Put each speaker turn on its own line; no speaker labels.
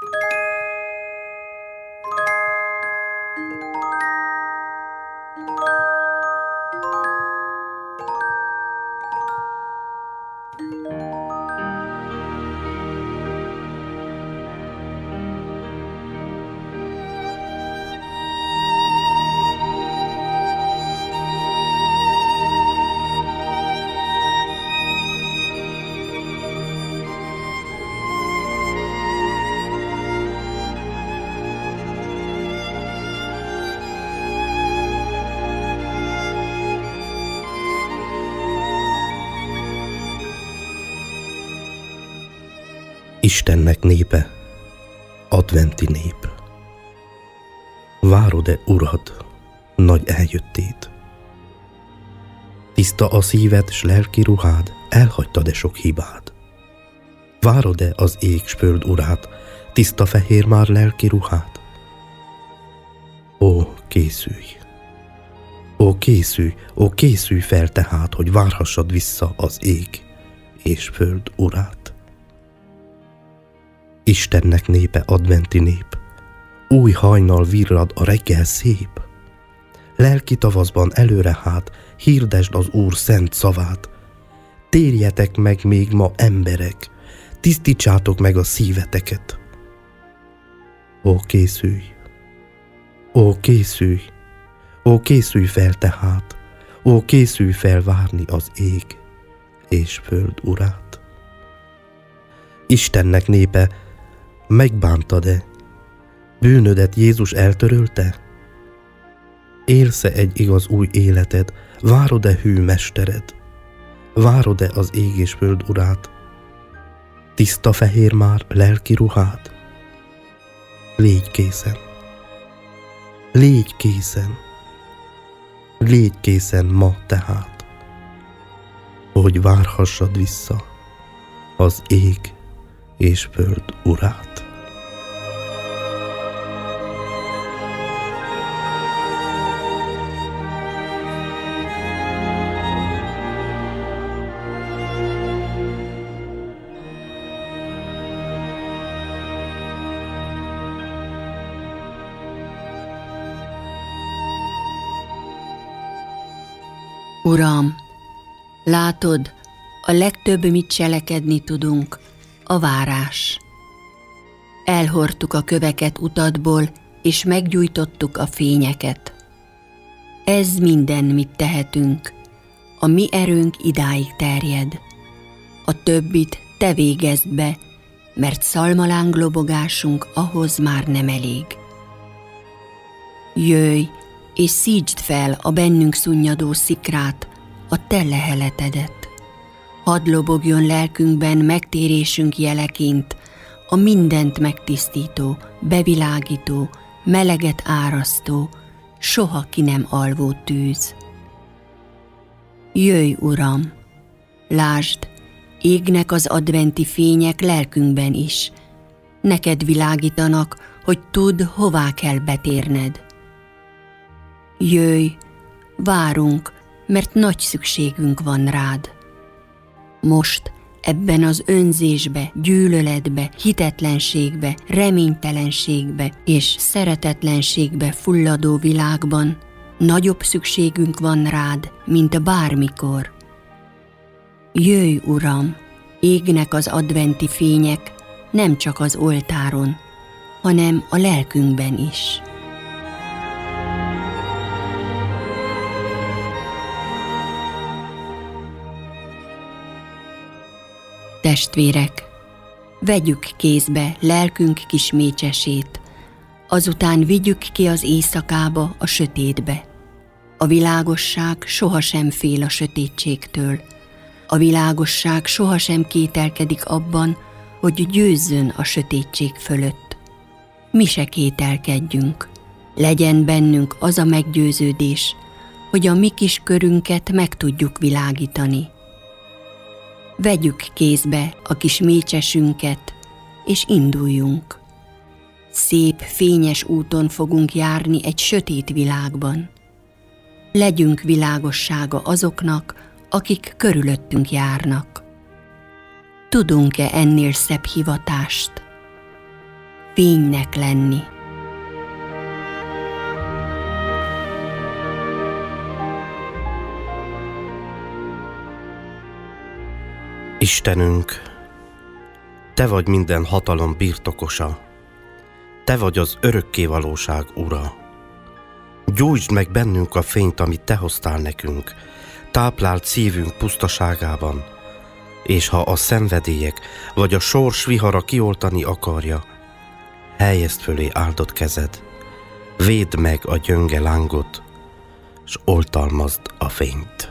Istennek népe, adventi nép. Várod-e, Urad, nagy eljöttét? Tiszta a szíved s lelki ruhád, elhagytad-e sok hibád? Várod-e az ég s föld urát, tiszta fehér már lelki ruhát? Ó, készülj! Ó, készülj! Ó, készülj fel tehát, hogy várhassad vissza az ég és föld urát. Istennek népe, adventi nép, új hajnal virrad a reggel szép. Lelki tavaszban előre hát, hirdesd az Úr szent szavát. Térjetek meg még ma, emberek, tisztítsátok meg a szíveteket. Ó, készülj! Ó, készülj! Ó, készülj fel tehát, ó, készülj fel várni az ég és föld urát. Istennek népe, megbántad-e? Bűnödet Jézus eltörölte? Élsz-e egy igaz új életed? Várod-e hű mestered? Várod-e az ég és föld urát? Tiszta fehér már lelki ruhát? Légy készen! Légy készen! Légy készen ma tehát, hogy várhassad vissza az ég és föld urát.
Uram, látod, a legtöbb, mit cselekedni tudunk, a várás. Elhordtuk a köveket utadból, és meggyújtottuk a fényeket. Ez minden, mit tehetünk. A mi erőnk idáig terjed. A többit te végezd be, mert szalmaláng lobogásunk ahhoz már nem elég. Jöjj, és szítsd fel a bennünk szunnyadó szikrát, a te leheletedet. Hadd lobogjon lelkünkben megtérésünk jeleként a mindent megtisztító, bevilágító, meleget árasztó, soha ki nem alvó tűz. Jöjj, Uram! Lásd, égnek az adventi fények lelkünkben is. Neked világítanak, hogy tudd, hová kell betérned. Jöjj, várunk, mert nagy szükségünk van rád. Most, ebben az önzésbe, gyűlöletbe, hitetlenségbe, reménytelenségbe és szeretetlenségbe fulladó világban nagyobb szükségünk van rád, mint bármikor. Jöjj, Uram, égnek az adventi fények nem csak az oltáron, hanem a lelkünkben is. Testvérek, vegyük kézbe lelkünk kis mécsesét, azután vigyük ki az éjszakába, a sötétbe. A világosság sohasem fél a sötétségtől. A világosság sohasem kételkedik abban, hogy győzzön a sötétség fölött. Mi se kételkedjünk. Legyen bennünk az a meggyőződés, hogy a mi kis körünket meg tudjuk világítani. Vegyük kézbe a kis mécsesünket, és induljunk. Szép, fényes úton fogunk járni egy sötét világban. Legyünk világossága azoknak, akik körülöttünk járnak. Tudunk-e ennél szebb hivatást? fénynek lenni.
Istenünk, Te vagy minden hatalom birtokosa, Te vagy az örökkévalóság ura. Gyújtsd meg bennünk a fényt, amit Te hoztál nekünk, tápláld szívünk pusztaságában, és ha a szenvedélyek vagy a sors vihara kioltani akarja, helyezd fölé áldott kezed, védd meg a gyönge lángot, s oltalmazd a fényt.